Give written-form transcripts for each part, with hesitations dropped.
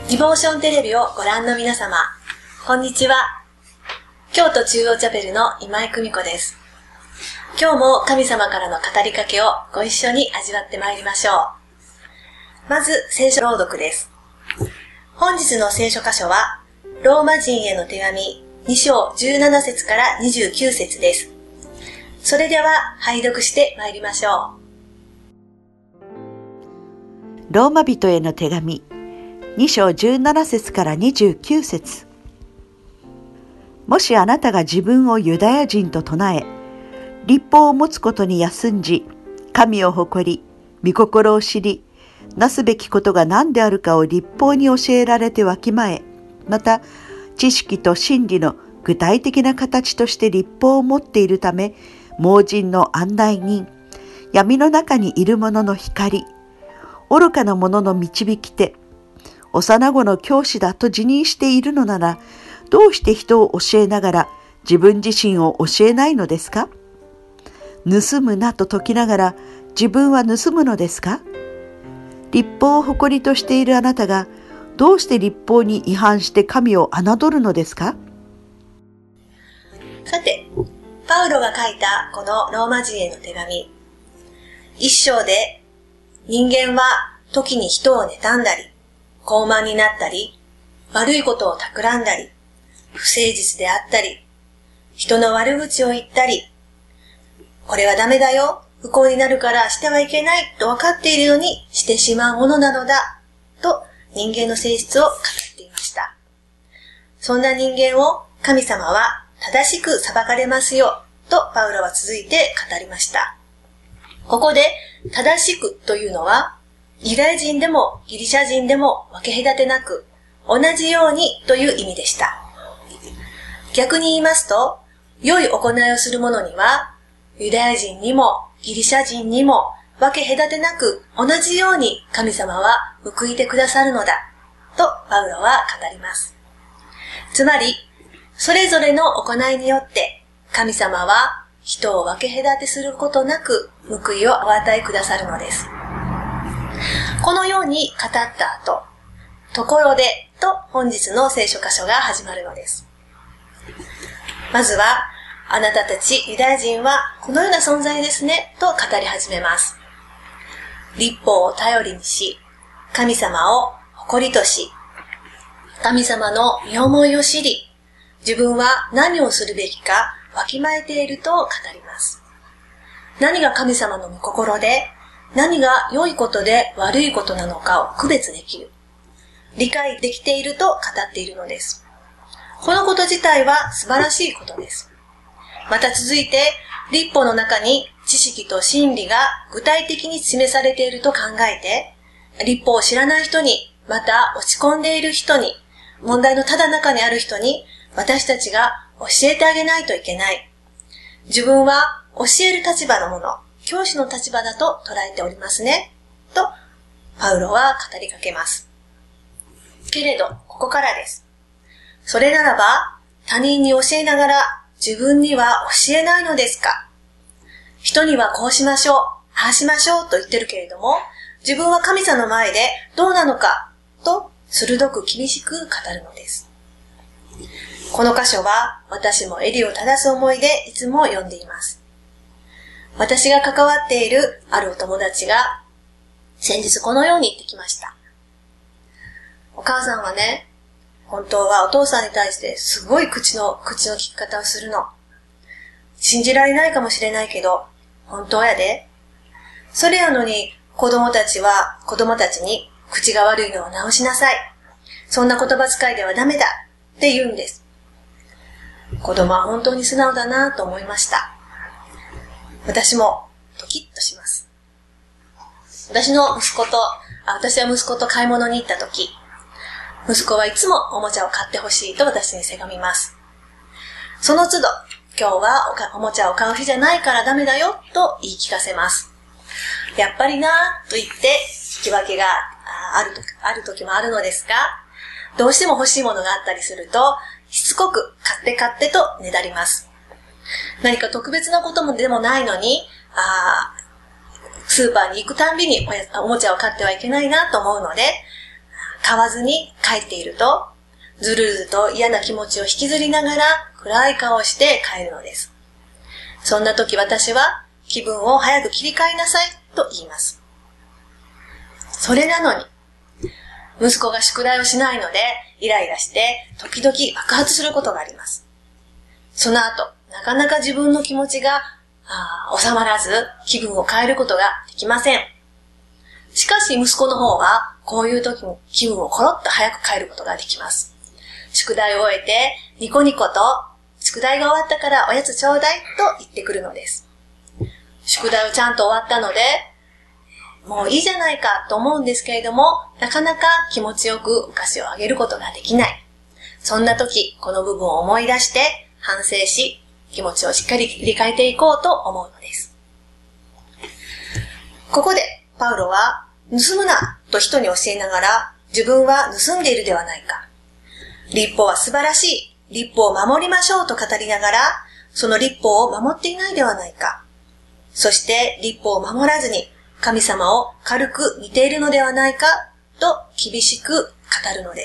ディボーションテレビをご覧の皆様、こんにちは。京都中央チャペルの今井久美子です。今日も神様からの語りかけをご一緒に味わってまいりましょう。まず聖書朗読です。本日の聖書箇所はローマ人への手紙2章17節から29節です。それでは拝読してまいりましょう。ローマ人への手紙2章17節から29節。もしあなたが自分をユダヤ人と唱え、律法を持つことに休んじ、神を誇り、御心を知り、なすべきことが何であるかを律法に教えられてわきまえ、また知識と真理の具体的な形として律法を持っているため、盲人の案内人、闇の中にいる者の光、愚かな者の導き手、幼子の教師だと自認しているのなら、どうして人を教えながら自分自身を教えないのですか？盗むなと説きながら自分は盗むのですか？律法を誇りとしているあなたが、どうして律法に違反して神を侮るのですか？ さて、パウロが書いたこのローマ人への手紙。一章で、人間は時に人を妬んだり、傲慢になったり、悪いことを企んだり、不誠実であったり、人の悪口を言ったり、これはダメだよ、不幸になるからしてはいけないと分かっているのにしてしまうものなのだ、と人間の性質を語っていました。そんな人間を神様は正しく裁かれますよ、とパウロは続いて語りました。ここで正しくというのは、ユダヤ人でもギリシャ人でも分け隔てなく、同じようにという意味でした。逆に言いますと、良い行いをする者には、ユダヤ人にもギリシャ人にも分け隔てなく同じように神様は報いてくださるのだ、とパウロは語ります。つまり、それぞれの行いによって神様は人を分け隔てすることなく報いをお与えくださるのです。このように語った後、ところでと本日の聖書箇所が始まるのです。まずは、あなたたちユダヤ人はこのような存在ですねと語り始めます。律法を頼りにし、神様を誇りとし、神様の身思いを知り、自分は何をするべきかわきまえていると語ります。何が神様の御心で、何が良いことで悪いことなのかを区別できる。理解できていると語っているのです。このこと自体は素晴らしいことです。また続いて、律法の中に知識と真理が具体的に示されていると考えて、律法を知らない人に、また落ち込んでいる人に、問題のただ中にある人に、私たちが教えてあげないといけない。自分は教える立場のもの、教師の立場だと捉えておりますね。と、パウロは語りかけます。けれど、ここからです。それならば、他人に教えながら自分には教えないのですか？人にはこうしましょう、ああしましょうと言ってるけれども、自分は神様の前でどうなのかと鋭く厳しく語るのです。この箇所は私も襟を正す思いでいつも読んでいます。私が関わっているあるお友達が先日このように言ってきました。お母さんはね、本当はお父さんに対してすごい口の利き方をするの。信じられないかもしれないけど、本当やで。それやのに子供たちに口が悪いのを直しなさい。そんな言葉遣いではダメだって言うんです。子供は本当に素直だなと思いました。私もドキッとします。私は息子と買い物に行った時、息子はいつもおもちゃを買ってほしいと私にせがみます。その都度、今日はおもちゃを買う日じゃないからダメだよと言い聞かせます。やっぱりなぁと言って引き分けがある時もあるのですが、どうしても欲しいものがあったりすると、しつこく買ってとねだります。何か特別なことでもないのに、スーパーに行くたんびにおもちゃを買ってはいけないなと思うので、 買わずに帰っていると、ずるずると嫌な気持ちを引きずりながら暗い顔をして帰るのです。そんな時私は気分を早く切り替えなさいと言います。それなのに、息子が宿題をしないのでイライラして時々爆発することがあります。その後、なかなか自分の気持ちが収まらず気分を変えることができません。しかし息子の方はこういう時に気分をコロッと早く変えることができます。宿題を終えてニコニコと宿題が終わったからおやつちょうだいと言ってくるのです。宿題をちゃんと終わったのでもういいじゃないかと思うんですけれども、なかなか気持ちよくお菓子をあげることができない。そんな時、この部分を思い出して反省し、気持ちをしっかり切り替えていこうと思うのです。ここでパウロは、盗むなと人に教えながら、自分は盗んでいるではないか。律法は素晴らしい。律法を守りましょうと語りながら、その律法を守っていないではないか。そして律法を守らずに、神様を軽く見ているのではないかと厳しく語るのです。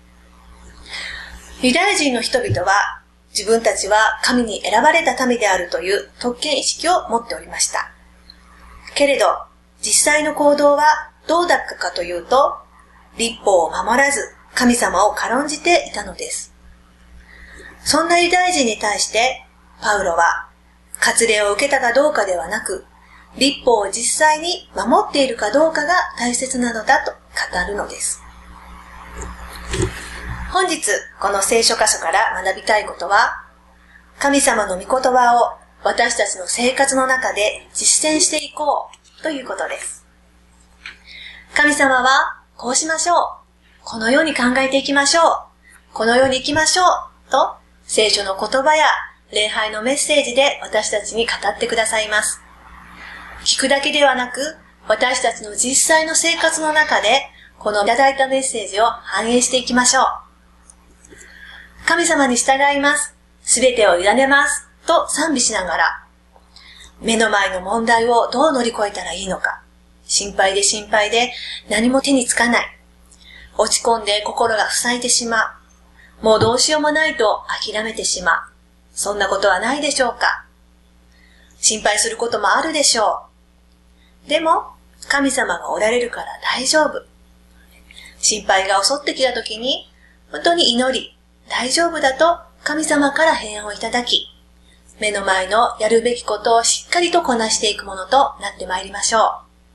ユダヤ人の人々は自分たちは神に選ばれた民であるという特権意識を持っておりました。けれど実際の行動はどうだったかというと、律法を守らず神様を軽んじていたのです。そんなユダヤ人に対してパウロは割礼を受けたかどうかではなく、律法を実際に守っているかどうかが大切なのだと語るのです。本日この聖書箇所から学びたいことは、神様の御言葉を私たちの生活の中で実践していこうということです。神様はこうしましょう、このように考えていきましょう、このように生きましょうと聖書の言葉や礼拝のメッセージで私たちに語ってくださいます。聞くだけではなく、私たちの実際の生活の中で、このいただいたメッセージを反映していきましょう。神様に従います。すべてを委ねます。と賛美しながら、目の前の問題をどう乗り越えたらいいのか。心配で何も手につかない。落ち込んで心が塞いでしまう。もうどうしようもないと諦めてしまう。そんなことはないでしょうか。心配することもあるでしょう。でも、神様がおられるから大丈夫。心配が襲ってきたときに、本当に祈り、大丈夫だと神様から平安をいただき、目の前のやるべきことをしっかりとこなしていくものとなってまいりましょ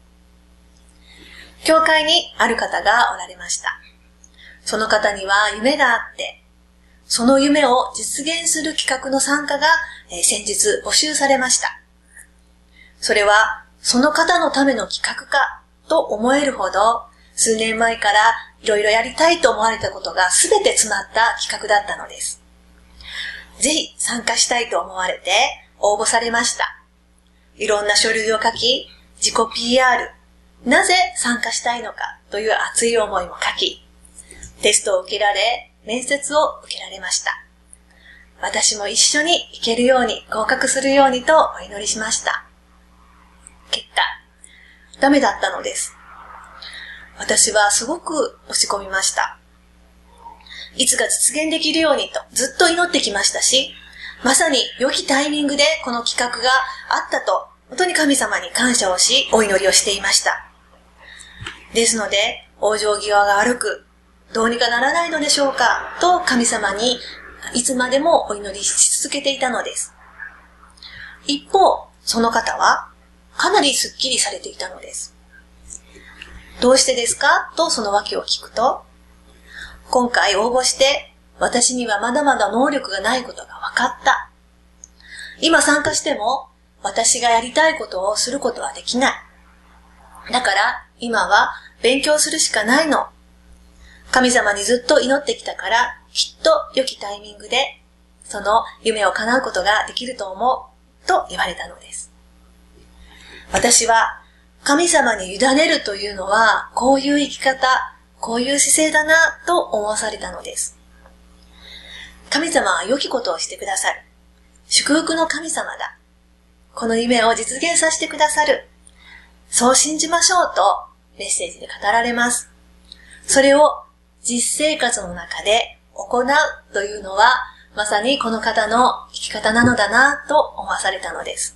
う。教会にある方がおられました。その方には夢があって、その夢を実現する企画の参加が先日募集されました。それはその方のための企画かと思えるほど、数年前からいろいろやりたいと思われたことがすべて詰まった企画だったのです。ぜひ参加したいと思われて応募されました。いろんな書類を書き、自己 PR、なぜ参加したいのかという熱い思いも書き、テストを受けられ、面接を受けられました。私も一緒に行けるように、合格するようにとお祈りしました。結果、ダメだったのです。私はすごく落ち込みました。いつか実現できるようにとずっと祈ってきましたし、まさに良きタイミングでこの企画があったと、本当に神様に感謝をし、お祈りをしていました。ですので、往生際が悪く、どうにかならないのでしょうかと神様にいつまでもお祈りし続けていたのです。一方、その方はかなりスッキリされていたのです。どうしてですかとその訳を聞くと、今回応募して私にはまだまだ能力がないことが分かった。今参加しても私がやりたいことをすることはできない。だから今は勉強するしかないの。神様にずっと祈ってきたから、きっと良きタイミングでその夢を叶うことができると思うと言われたのです。私は神様に委ねるというのはこういう生き方、こういう姿勢だなと思わされたのです。神様は良きことをしてくださる。祝福の神様だ。この夢を実現させてくださる。そう信じましょうとメッセージで語られます。 それを実生活の中で行うというのは、まさにこの方の生き方なのだなと思わされたのです。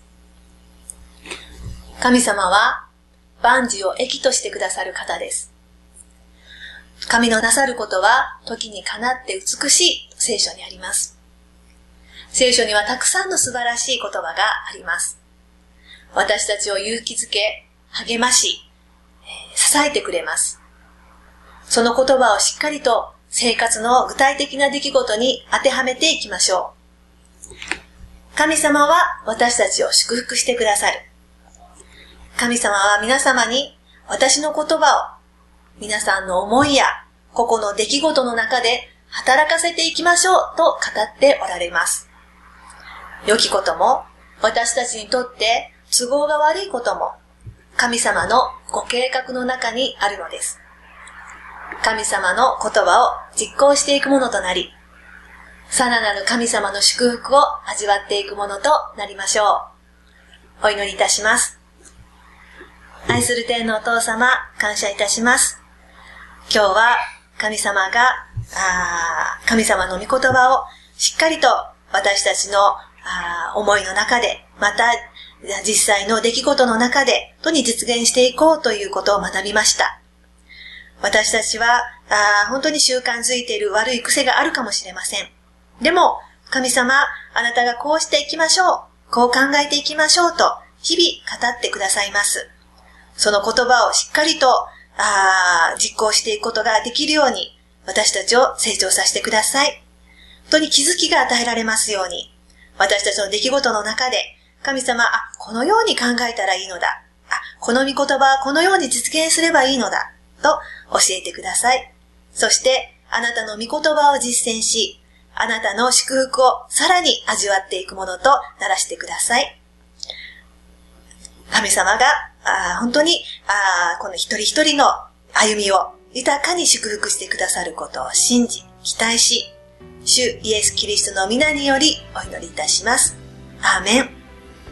神様は万事を益としてくださる方です。神のなさることは時にかなって美しいと聖書にあります。聖書にはたくさんの素晴らしい言葉があります。私たちを勇気づけ、励まし、支えてくれます。その言葉をしっかりと生活の具体的な出来事に当てはめていきましょう。神様は私たちを祝福してくださる。神様は皆様に私の言葉を皆さんの思いや個々の出来事の中で働かせていきましょうと語っておられます。良きことも私たちにとって都合が悪いことも神様のご計画の中にあるのです。神様の言葉を実行していくものとなり、さらなる神様の祝福を味わっていくものとなりましょう。お祈りいたします。愛する天のお父様、感謝いたします。今日は神様の御言葉をしっかりと私たちの思いの中で、また実際の出来事の中でとに実現していこうということを学びました。私たちは本当に習慣づいている悪い癖があるかもしれません。でも神様、あなたがこうしていきましょう、こう考えていきましょうと日々語ってくださいます。その言葉をしっかりと実行していくことができるように私たちを成長させてください。本当に気づきが与えられますように、私たちの出来事の中で神様、このように考えたらいいのだ。この御言葉はこのように実現すればいいのだ。と教えてください。そして、あなたの御言葉を実践し、あなたの祝福をさらに味わっていくものとならしてください。神様が、本当に、この一人一人の歩みを豊かに祝福してくださることを信じ、期待し、主イエス・キリストの皆によりお祈りいたします。アーメン。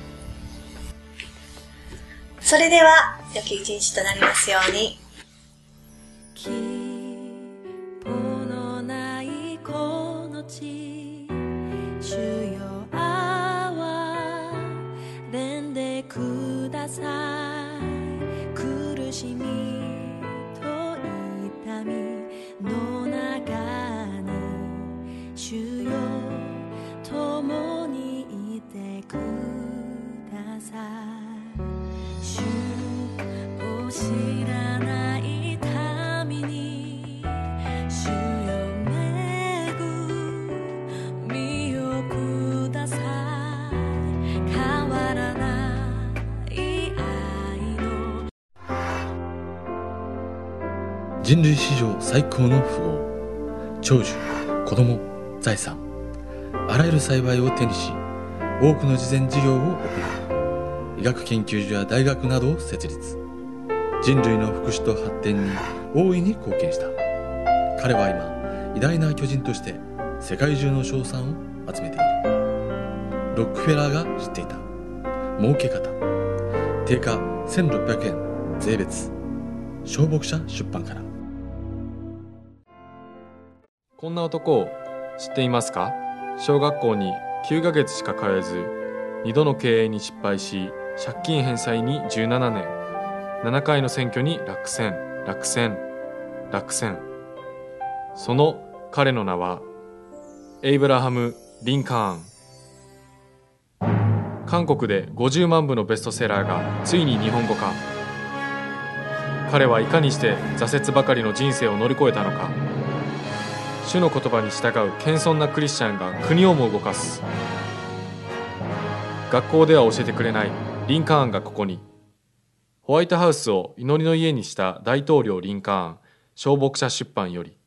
それでは、良き一日となりますように。 希望のないこの地、主よ憐れんでください。苦しみと痛みの中に、主よ共にいてください。主を知らない民に、主よ恵みをください。変わらない愛の人類史上最高の富豪、長寿、子供、財産、あらゆる幸いを手にし、多くの慈善事業を行い、医学研究所や大学などを設立。人類の福祉と発展に大いに貢献した。彼は今、偉大な巨人として世界中の称賛を集めている。ロックフェラーが知っていた儲け方。定価1600円税別。小牧者出版から。 こんな男を知っていますか？小学校に9ヶ月しか通えず、2度の経営に失敗し、借金返済に17年、7回の選挙に落選。その彼の名はエイブラハム・リンカーン。韓国で50万部のベストセラーがついに日本語化。彼はいかにして挫折ばかりの人生を乗り越えたのか。主の言葉に従う謙遜なクリスチャンが国をも動かす。学校では教えてくれないリンカーンがここに。ホワイトハウスを祈りの家にした大統領リンカーン、小牧者出版より。